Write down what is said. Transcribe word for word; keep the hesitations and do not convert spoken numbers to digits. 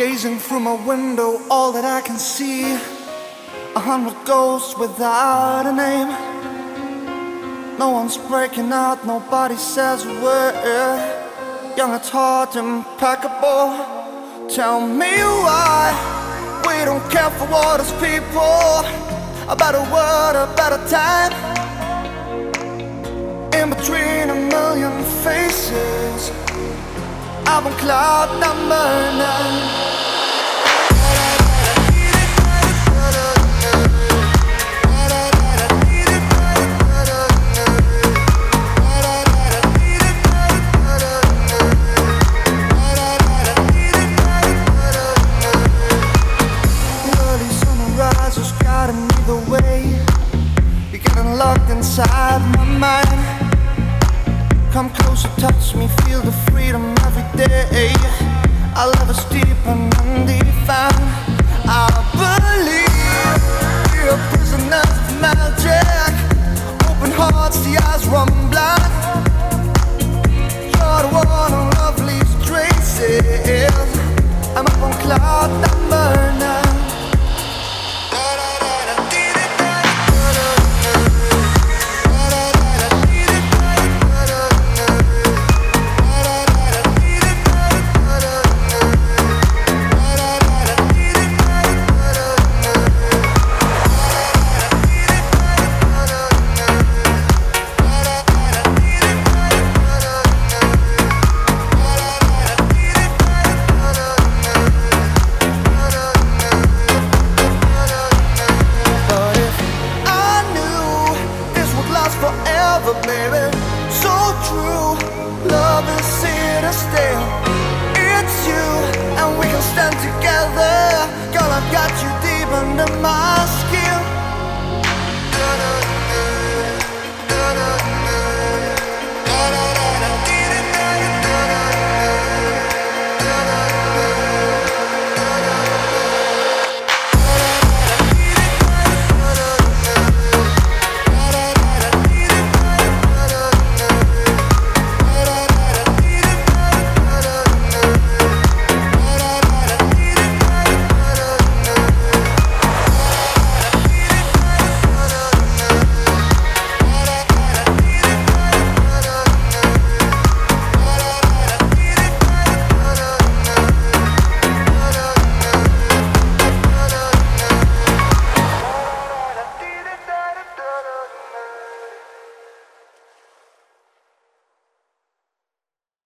Gazing through my window, all that I can see, a hundred ghosts without a name. No one's breaking out, nobody says a word. Young at heart, impeccable. Tell me why we don't care for what is people. A better word, a better time. In between a million faces, I'm on cloud number nine. Locked inside my mind. Come closer, touch me, feel the freedom every day. Our love is deep and undefined. I believe we are prisoners of magic. Open hearts, the eyes run blind. You're the one who love leaves traces. I'm up on cloud number nine. Forever, baby.